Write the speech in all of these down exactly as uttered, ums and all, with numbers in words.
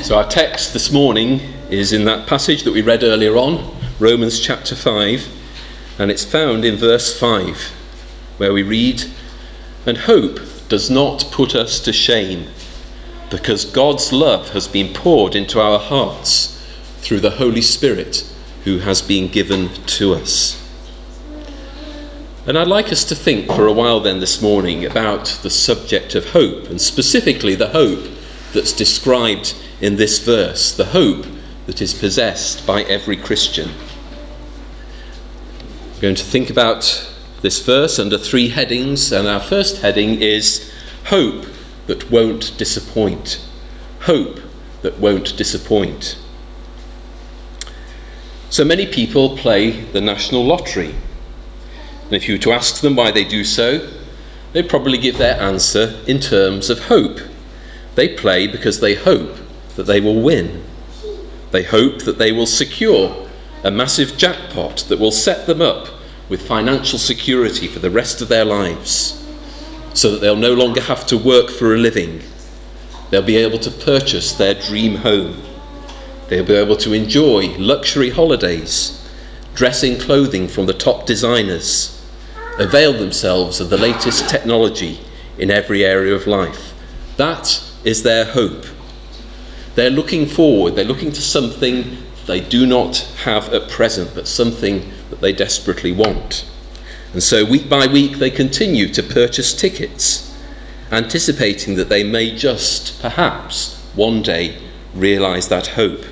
So our text this morning is in that passage that we read earlier on, Romans chapter five, and it's found in verse five, where we read, "And hope does not put us to shame, because God's love has been poured into our hearts through the Holy Spirit who has been given to us." And I'd like us to think for a while then this morning about the subject of hope, and specifically the hope that's described in this verse, the hope that is possessed by every Christian. We're going to think about this verse under three headings, and our first heading is hope that won't disappoint. Hope that won't disappoint. So many people play the national lottery. And if you were to ask them why they do so, they'd probably give their answer in terms of hope. They play because they hope that they will win. They hope that they will secure a massive jackpot that will set them up with financial security for the rest of their lives, so that they'll no longer have to work for a living. They'll be able to purchase their dream home. They'll be able to enjoy luxury holidays, dress in clothing from the top designers, avail themselves of the latest technology in every area of life. That is their hope. They're looking forward, they're looking to something they do not have at present, but something that they desperately want. And so week by week they continue to purchase tickets, anticipating that they may just, perhaps, one day realise that hope.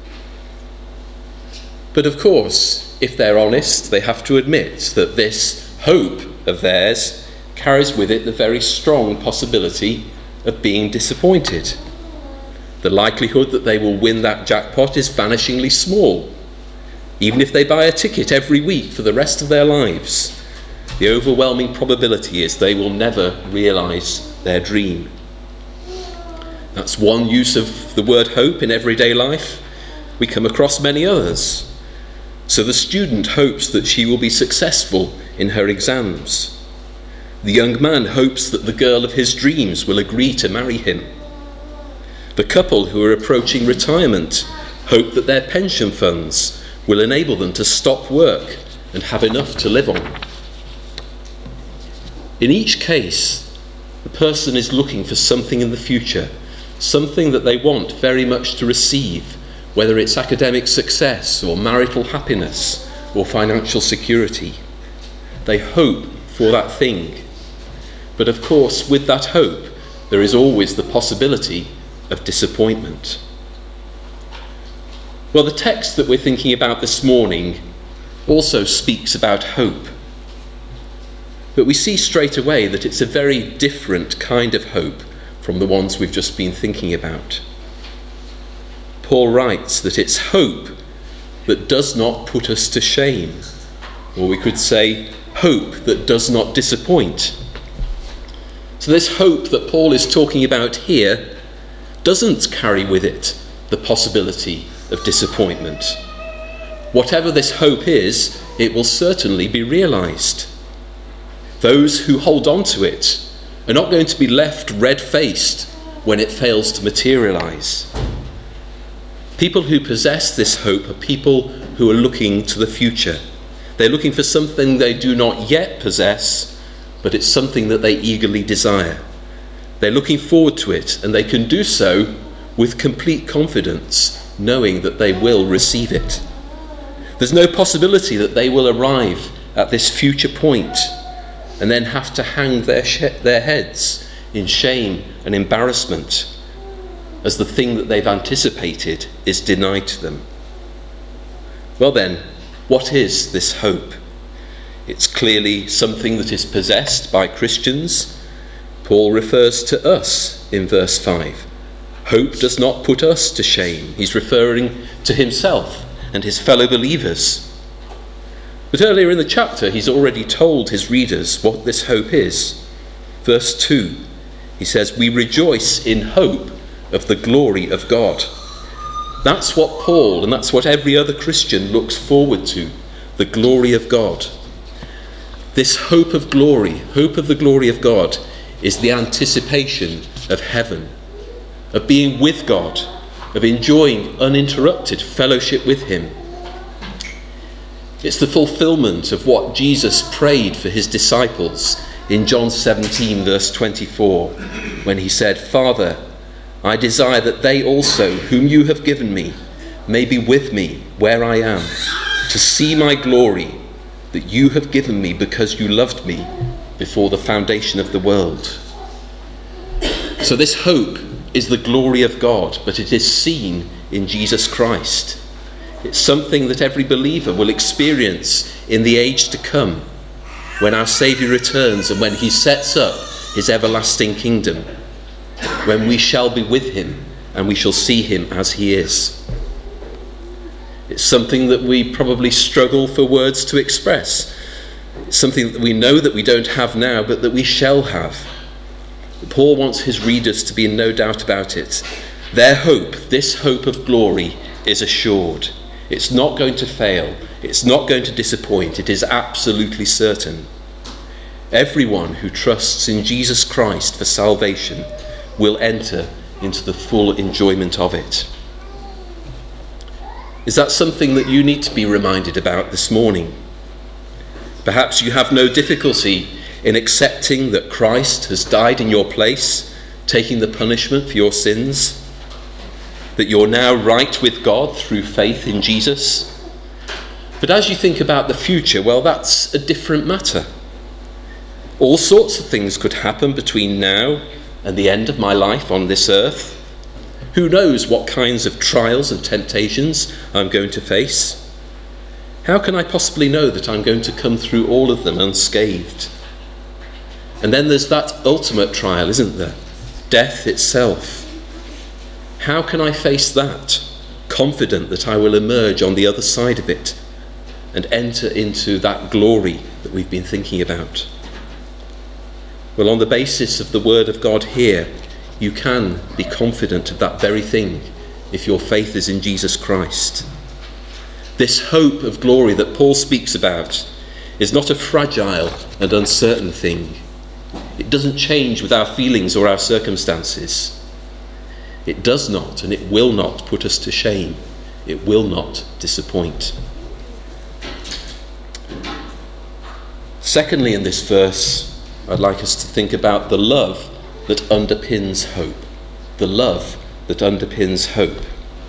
But of course, if they're honest, they have to admit that this hope of theirs carries with it the very strong possibility of being disappointed. The likelihood that they will win that jackpot is vanishingly small. Even if they buy a ticket every week for the rest of their lives, the overwhelming probability is they will never realise their dream. That's one use of the word hope in everyday life. We come across many others. So the student hopes that she will be successful in her exams. The young man hopes that the girl of his dreams will agree to marry him. The couple who are approaching retirement hope that their pension funds will enable them to stop work and have enough to live on. In each case, the person is looking for something in the future, something that they want very much to receive, whether it's academic success or marital happiness or financial security. They hope for that thing. But of course, with that hope, there is always the possibility of disappointment. Well, the text that we're thinking about this morning also speaks about hope. But we see straight away that it's a very different kind of hope from the ones we've just been thinking about. Paul writes that it's hope that does not put us to shame, or we could say hope that does not disappoint. So this hope that Paul is talking about here doesn't carry with it the possibility of disappointment. Whatever this hope is, it will certainly be realised. Those who hold on to it are not going to be left red-faced when it fails to materialise. People who possess this hope are people who are looking to the future. They're looking for something they do not yet possess, but it's something that they eagerly desire. They're looking forward to it, and they can do so with complete confidence, knowing that they will receive it. There's no possibility that they will arrive at this future point and then have to hang their, sh- their heads in shame and embarrassment as the thing that they've anticipated is denied to them. Well then, what is this hope? It's clearly something that is possessed by Christians. Paul refers to us in verse five. Hope does not put us to shame. He's referring to himself and his fellow believers. But earlier in the chapter, he's already told his readers what this hope is. Verse two, he says, "We rejoice in hope of the glory of God." That's what Paul and that's what every other Christian looks forward to, the glory of God. This hope of glory, hope of the glory of God, is the anticipation of heaven, of being with God, of enjoying uninterrupted fellowship with him. It's the fulfillment of what Jesus prayed for his disciples in John seventeen, verse twenty-four, when he said, "Father, I desire that they also, whom you have given me, may be with me where I am, to see my glory that you have given me because you loved me before the foundation of the world." So this hope is the glory of God, but it is seen in Jesus Christ. It's something that every believer will experience in the age to come, when our Saviour returns and when he sets up his everlasting kingdom, when we shall be with him and we shall see him as he is. It's something that we probably struggle for words to express. It's something that we know that we don't have now, but that we shall have. Paul wants his readers to be in no doubt about it. Their hope, this hope of glory, is assured. It's not going to fail. It's not going to disappoint. It is absolutely certain. Everyone who trusts in Jesus Christ for salvation will enter into the full enjoyment of it. Is that something that you need to be reminded about this morning? Perhaps you have no difficulty in accepting that Christ has died in your place, taking the punishment for your sins, that you're now right with God through faith in Jesus. But as you think about the future, well, that's a different matter. All sorts of things could happen between now and the end of my life on this earth. Who knows what kinds of trials and temptations I'm going to face? How can I possibly know that I'm going to come through all of them unscathed? And then there's that ultimate trial, isn't there? Death itself. How can I face that, confident that I will emerge on the other side of it and enter into that glory that we've been thinking about? Well, on the basis of the word of God here, you can be confident of that very thing if your faith is in Jesus Christ. This hope of glory that Paul speaks about is not a fragile and uncertain thing. It doesn't change with our feelings or our circumstances. It does not and it will not put us to shame. It will not disappoint. Secondly, in this verse, I'd like us to think about the love that underpins hope. The love that underpins hope.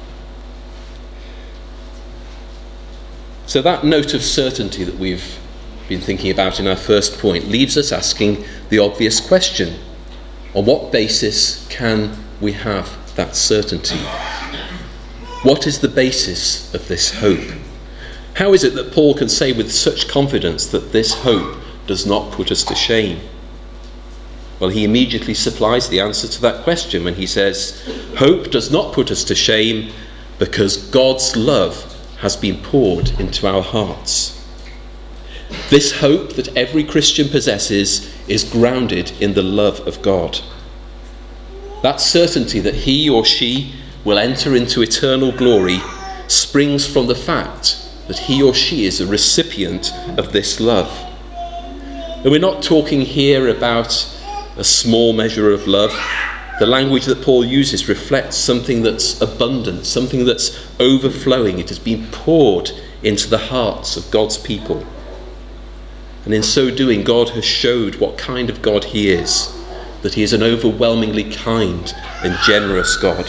So that note of certainty that we've been thinking about in our first point leaves us asking the obvious question: on what basis can we have that certainty? What is the basis of this hope? How is it that Paul can say with such confidence that this hope does not put us to shame? Well, he immediately supplies the answer to that question when he says, hope does not put us to shame because God's love has been poured into our hearts. This hope that every Christian possesses is grounded in the love of God. That certainty that he or she will enter into eternal glory springs from the fact that he or she is a recipient of this love. And we're not talking here about a small measure of love. The language that Paul uses reflects something that's abundant, something that's overflowing. It has been poured into the hearts of God's people. And in so doing, God has showed what kind of God he is, that he is an overwhelmingly kind and generous God.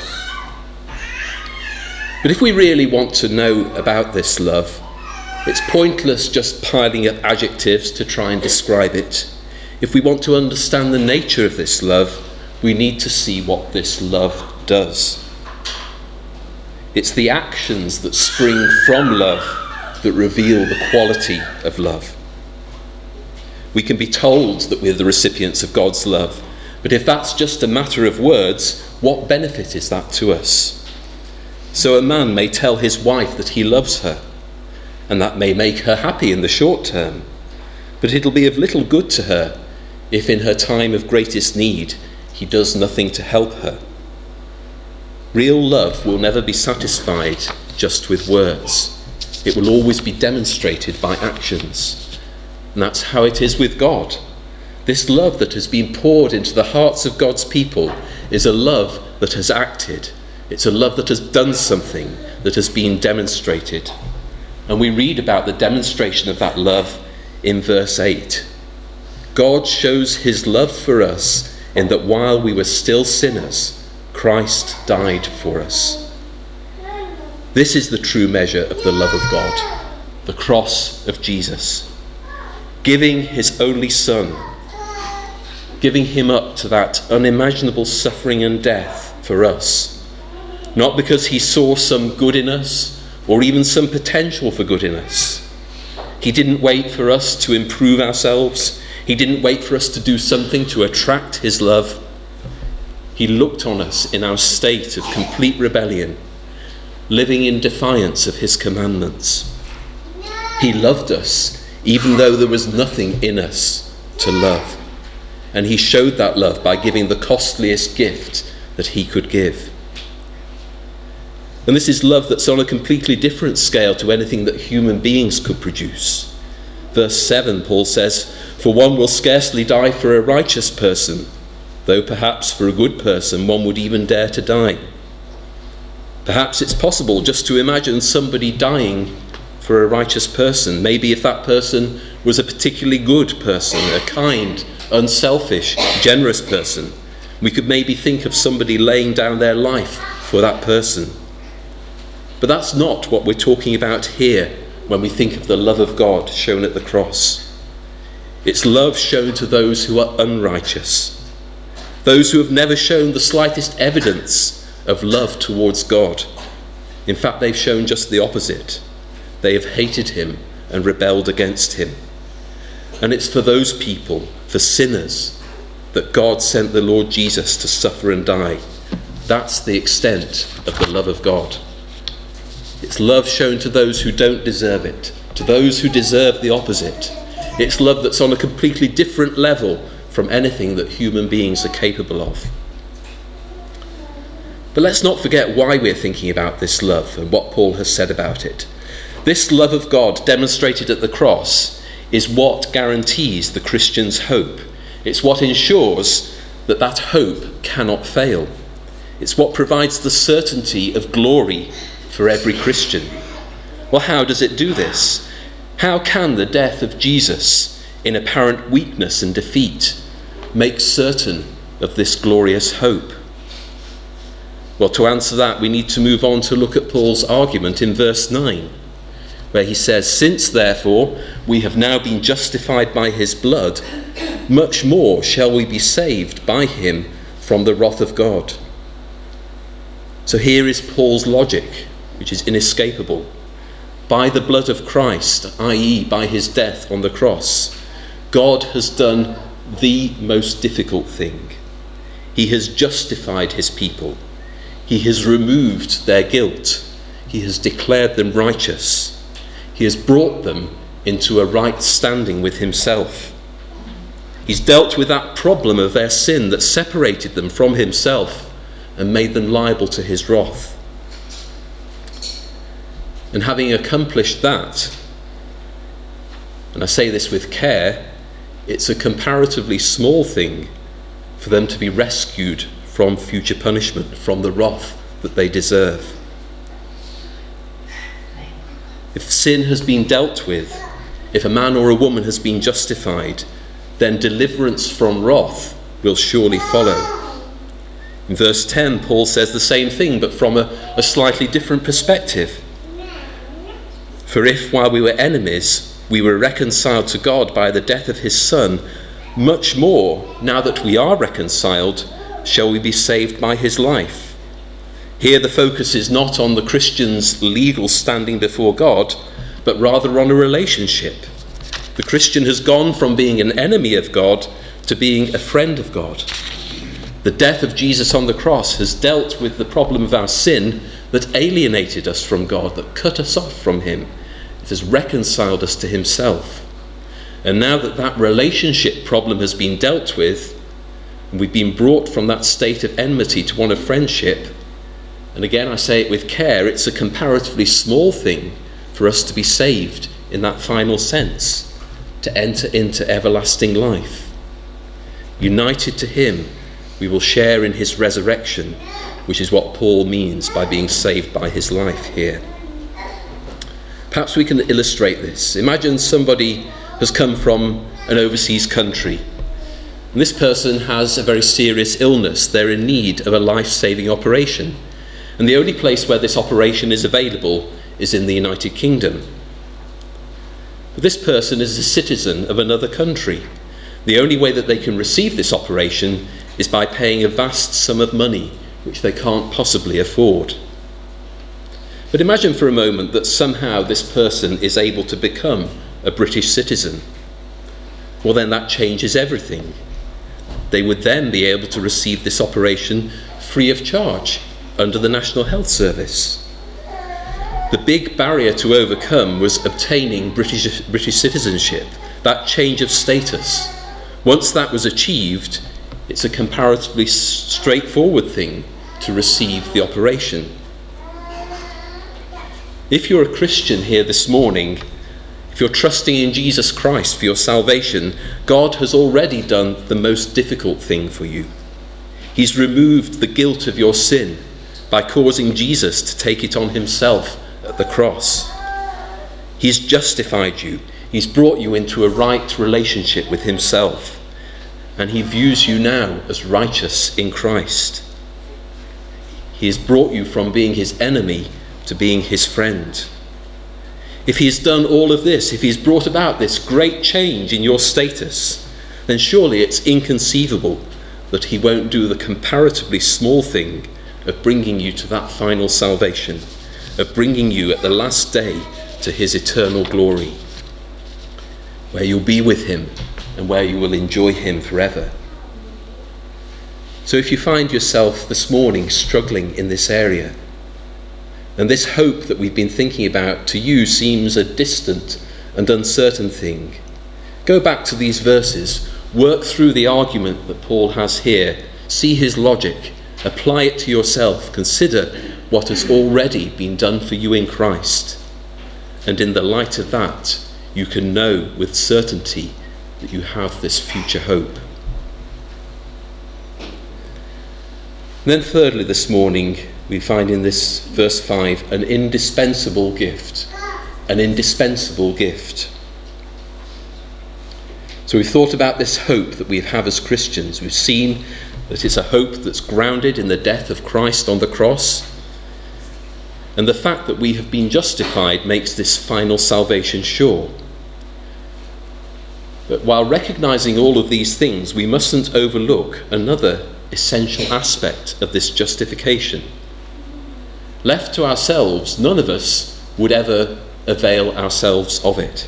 But if we really want to know about this love, it's pointless just piling up adjectives to try and describe it. If we want to understand the nature of this love, we need to see what this love does. It's the actions that spring from love that reveal the quality of love. We can be told that we're the recipients of God's love, but if that's just a matter of words, what benefit is that to us? So a man may tell his wife that he loves her, and that may make her happy in the short term, but it'll be of little good to her if in her time of greatest need he does nothing to help her. Real love will never be satisfied just with words. It will always be demonstrated by actions. And that's how it is with God. This love that has been poured into the hearts of God's people is a love that has acted. It's a love that has done something, that has been demonstrated. And we read about the demonstration of that love in verse eight. God shows his love for us in that while we were still sinners, Christ died for us. This is the true measure of the love of God, the cross of Jesus. Giving his only Son, giving him up to that unimaginable suffering and death for us, not because he saw some good in us or even some potential for good in us. He didn't wait for us to improve ourselves. He didn't wait for us to do something to attract his love. He looked on us in our state of complete rebellion, living in defiance of his commandments. He loved us even though there was nothing in us to love. And he showed that love by giving the costliest gift that he could give. And this is love that's on a completely different scale to anything that human beings could produce. Verse seven, Paul says, "For one will scarcely die for a righteous person, though perhaps for a good person one would even dare to die." Perhaps it's possible just to imagine somebody dying for a righteous person. Maybe if that person was a particularly good person, a kind, unselfish, generous person, we could maybe think of somebody laying down their life for that person. But that's not what we're talking about here when we think of the love of God shown at the cross. It's love shown to those who are unrighteous, those who have never shown the slightest evidence of love towards God. In fact, they've shown just the opposite. They have hated him and rebelled against him. And it's for those people, for sinners, that God sent the Lord Jesus to suffer and die. That's the extent of the love of God. It's love shown to those who don't deserve it, to those who deserve the opposite. It's love that's on a completely different level from anything that human beings are capable of. But let's not forget why we're thinking about this love and what Paul has said about it. This love of God demonstrated at the cross is what guarantees the Christian's hope. It's what ensures that that hope cannot fail. It's what provides the certainty of glory for every Christian. Well, how does it do this? How can the death of Jesus, in apparent weakness and defeat, make certain of this glorious hope? Well, to answer that, we need to move on to look at Paul's argument in verse nine, where he says, "Since therefore we have now been justified by his blood, much more shall we be saved by him from the wrath of God." So here is Paul's logic, which is inescapable. By the blood of Christ, that is by his death on the cross, God has done the most difficult thing. He has justified his people. He has removed their guilt. He has declared them righteous. He has brought them into a right standing with himself. He's dealt with that problem of their sin that separated them from himself and made them liable to his wrath. And having accomplished that, and I say this with care, it's a comparatively small thing for them to be rescued from future punishment, from the wrath that they deserve. If sin has been dealt with, if a man or a woman has been justified, then deliverance from wrath will surely follow. In verse ten, Paul says the same thing, but from a, a slightly different perspective. "For if, while we were enemies, we were reconciled to God by the death of his Son, much more, now that we are reconciled, shall we be saved by his life." Here the focus is not on the Christian's legal standing before God, but rather on a relationship. The Christian has gone from being an enemy of God to being a friend of God. The death of Jesus on the cross has dealt with the problem of our sin that alienated us from God, that cut us off from him. It has reconciled us to himself. And now that that relationship problem has been dealt with, and we've been brought from that state of enmity to one of friendship, and again I say it with care, it's a comparatively small thing for us to be saved in that final sense, to enter into everlasting life. United to him, we will share in his resurrection, which is what Paul means by being saved by his life here. Perhaps we can illustrate this. Imagine somebody has come from an overseas country, and this person has a very serious illness. They're in need of a life-saving operation, and the only place where this operation is available is in the United Kingdom. But this person is a citizen of another country. The only way that they can receive this operation is by paying a vast sum of money which they can't possibly afford. But imagine for a moment that somehow this person is able to become a British citizen. Well, then that changes everything. They would then be able to receive this operation free of charge under the National Health Service. The big barrier to overcome was obtaining British, British citizenship, that change of status. Once that was achieved, it's a comparatively straightforward thing to receive the operation. If you're a Christian here this morning, if you're trusting in Jesus Christ for your salvation, God has already done the most difficult thing for you. He's removed the guilt of your sin by causing Jesus to take it on himself at the cross. He's justified you. He's brought you into a right relationship with himself, and he views you now as righteous in Christ. He has brought you from being his enemy to being his friend. If he has done all of this, if he's brought about this great change in your status, then surely it's inconceivable that he won't do the comparatively small thing of bringing you to that final salvation, of bringing you at the last day to his eternal glory, where you'll be with him and where you will enjoy him forever. So if you find yourself this morning struggling in this area, and this hope that we've been thinking about to you seems a distant and uncertain thing, go back to these verses, work through the argument that Paul has here, see his logic, apply it to yourself, consider what has already been done for you in Christ, and in the light of that, you can know with certainty that you have this future hope. And then thirdly this morning, we find in this verse five an indispensable gift. An indispensable gift. So we've thought about this hope that we have as Christians. We've seen that it's a hope that's grounded in the death of Christ on the cross. And the fact that we have been justified makes this final salvation sure. But while recognizing all of these things, we mustn't overlook another essential aspect of this justification. Left to ourselves, none of us would ever avail ourselves of it.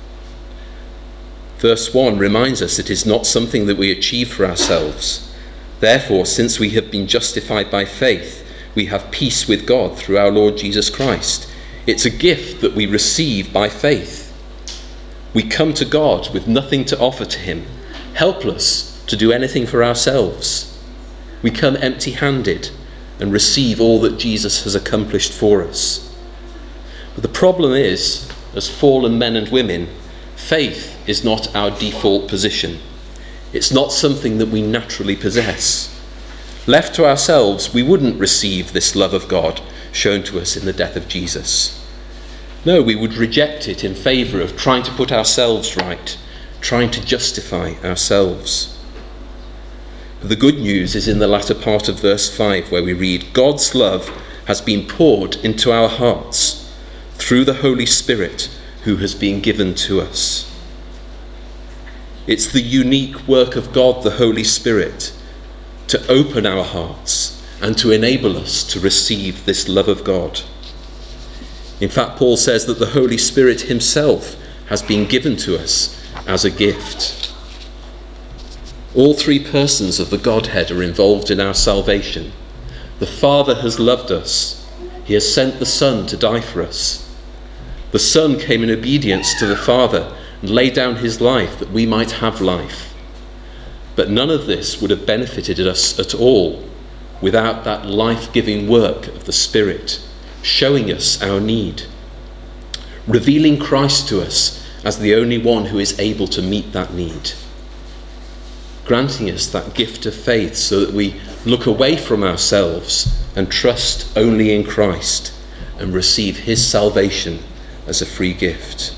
Verse one reminds us it is not something that we achieve for ourselves. Therefore, since we have been justified by faith, we have peace with God through our Lord Jesus Christ. It's a gift that we receive by faith. We come to God with nothing to offer to him, helpless to do anything for ourselves. We come empty-handed and receive all that Jesus has accomplished for us. But the problem is, as fallen men and women, faith is not our default position. It's not something that we naturally possess. Left to ourselves, we wouldn't receive this love of God shown to us in the death of Jesus. No, we would reject it in favour of trying to put ourselves right, trying to justify ourselves. But the good news is in the latter part of verse five, where we read, God's love has been poured into our hearts through the Holy Spirit who has been given to us. It's the unique work of God, the Holy Spirit, to open our hearts and to enable us to receive this love of God. In fact, Paul says that the Holy Spirit himself has been given to us as a gift. All three persons of the Godhead are involved in our salvation. The Father has loved us. He has sent the Son to die for us. The Son came in obedience to the Father and laid down his life that we might have life. But none of this would have benefited us at all without that life-giving work of the Spirit, showing us our need, revealing Christ to us as the only one who is able to meet that need, granting us that gift of faith so that we look away from ourselves and trust only in Christ and receive his salvation as a free gift.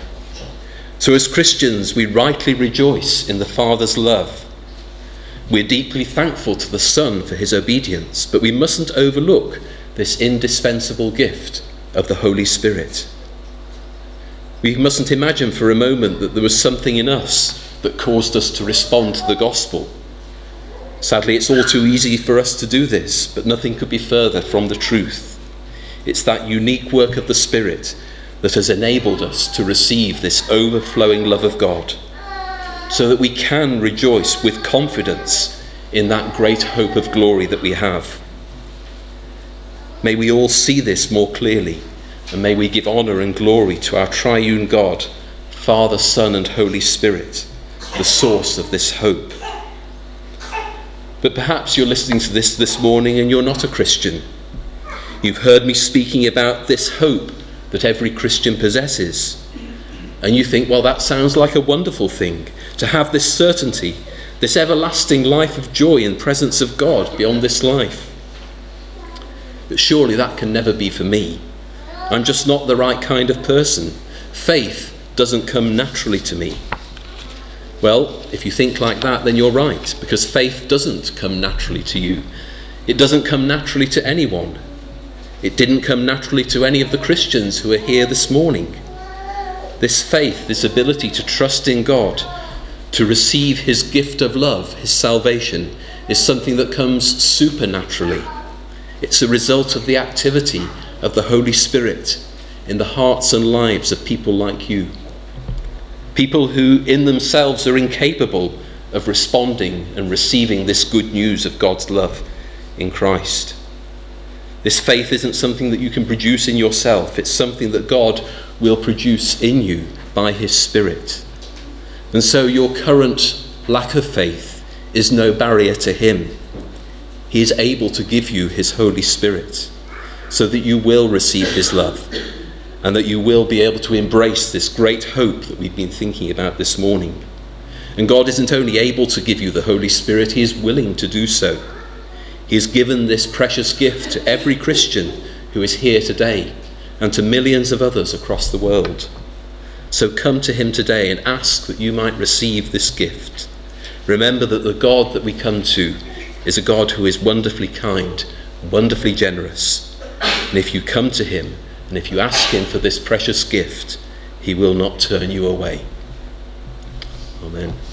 So as Christians, we rightly rejoice in the Father's love. We're deeply thankful to the Son for his obedience, but we mustn't overlook this indispensable gift of the Holy Spirit. We mustn't imagine for a moment that there was something in us that caused us to respond to the gospel. Sadly, it's all too easy for us to do this, but nothing could be further from the truth. It's that unique work of the Spirit that has enabled us to receive this overflowing love of God, so that we can rejoice with confidence in that great hope of glory that we have. May we all see this more clearly, and may we give honour and glory to our triune God, Father, Son and Holy Spirit, the source of this hope. But perhaps you're listening to this this morning and you're not a Christian. You've heard me speaking about this hope that every Christian possesses. And you think, well, that sounds like a wonderful thing, to have this certainty, this everlasting life of joy and presence of God beyond this life. But surely that can never be for me. I'm just not the right kind of person. Faith doesn't come naturally to me. Well, if you think like that, then you're right, because faith doesn't come naturally to you. It doesn't come naturally to anyone. It didn't come naturally to any of the Christians who are here this morning. This faith, this ability to trust in God, to receive his gift of love, his salvation, is something that comes supernaturally. It's a result of the activity of the Holy Spirit in the hearts and lives of people like you. People who in themselves are incapable of responding and receiving this good news of God's love in Christ. This faith isn't something that you can produce in yourself. It's something that God will produce in you by his Spirit. And so your current lack of faith is no barrier to him. He is able to give you his Holy Spirit so that you will receive his love and that you will be able to embrace this great hope that we've been thinking about this morning. And God isn't only able to give you the Holy Spirit, he is willing to do so. He has given this precious gift to every Christian who is here today and to millions of others across the world. So come to him today and ask that you might receive this gift. Remember that the God that we come to is a God who is wonderfully kind, wonderfully generous. And if you come to him and if you ask him for this precious gift, he will not turn you away. Amen.